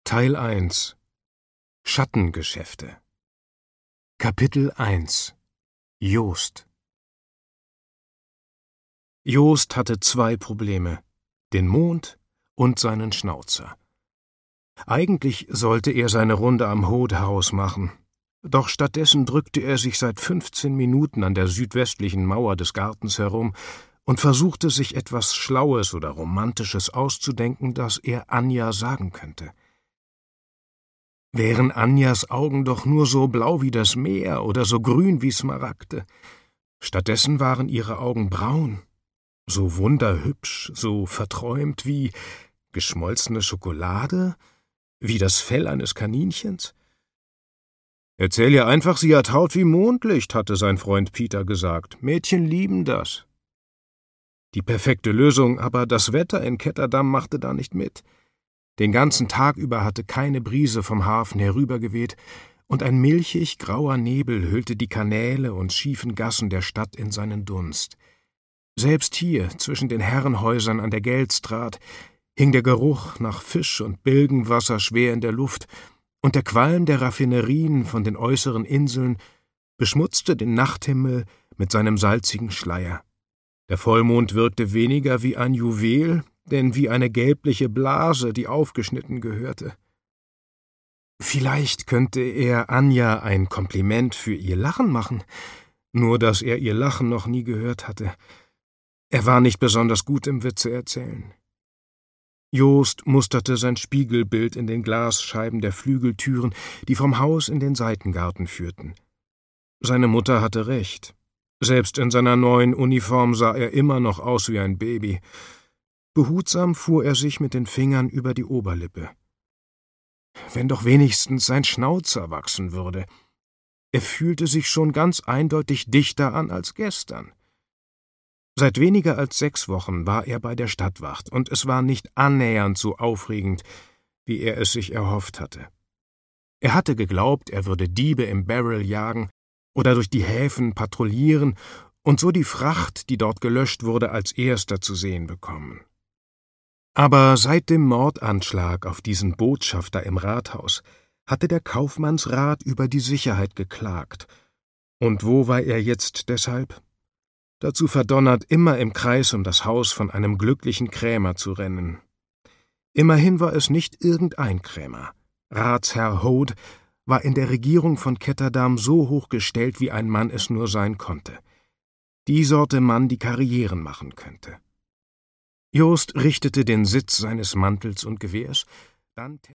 Teil 1 Schattengeschäfte Kapitel 1 Jost Jost hatte 2 Probleme, den Mond und seinen Schnauzer. Eigentlich sollte er seine Runde am Hoodhaus machen, doch stattdessen drückte er sich seit 15 Minuten an der südwestlichen Mauer des Gartens herum und versuchte, sich etwas Schlaues oder Romantisches auszudenken, das er Anja sagen könnte. Wären Anjas Augen doch nur so blau wie das Meer oder so grün wie Smaragde. Stattdessen waren ihre Augen braun, so wunderhübsch, so verträumt wie geschmolzene Schokolade, wie das Fell eines Kaninchens. »Erzähl ihr einfach, sie hat Haut wie Mondlicht«, hatte sein Freund Peter gesagt. »Mädchen lieben das.« Die perfekte Lösung, aber das Wetter in Ketterdam machte da nicht mit. Den ganzen Tag über hatte keine Brise vom Hafen herübergeweht, und ein milchig grauer Nebel hüllte die Kanäle und schiefen Gassen der Stadt in seinen Dunst. Selbst hier, zwischen den Herrenhäusern an der Geldstraat, hing der Geruch nach Fisch und Bilgenwasser schwer in der Luft, und der Qualm der Raffinerien von den äußeren Inseln beschmutzte den Nachthimmel mit seinem salzigen Schleier. Der Vollmond wirkte weniger wie ein Juwel, denn wie eine gelbliche Blase, die aufgeschnitten gehörte. Vielleicht könnte er Anja ein Kompliment für ihr Lachen machen, nur dass er ihr Lachen noch nie gehört hatte. Er war nicht besonders gut im Witze erzählen. Jost musterte sein Spiegelbild in den Glasscheiben der Flügeltüren, die vom Haus in den Seitengarten führten. Seine Mutter hatte recht. Selbst in seiner neuen Uniform sah er immer noch aus wie ein Baby. Behutsam fuhr er sich mit den Fingern über die Oberlippe. Wenn doch wenigstens sein Schnauzer wachsen würde. Er fühlte sich schon ganz eindeutig dichter an als gestern. Seit weniger als 6 Wochen war er bei der Stadtwacht, und es war nicht annähernd so aufregend, wie er es sich erhofft hatte. Er hatte geglaubt, er würde Diebe im Barrel jagen oder durch die Häfen patrouillieren und so die Fracht, die dort gelöscht wurde, als erster zu sehen bekommen. Aber seit dem Mordanschlag auf diesen Botschafter im Rathaus hatte der Kaufmannsrat über die Sicherheit geklagt. Und wo war er jetzt deshalb? Dazu verdonnert, immer im Kreis um das Haus von einem glücklichen Krämer zu rennen. Immerhin war es nicht irgendein Krämer. Ratsherr Hode war in der Regierung von Ketterdam so hoch gestellt, wie ein Mann es nur sein konnte. Die Sorte Mann, die Karrieren machen könnte. Jost richtete den Sitz seines Mantels und Gewehrs, dann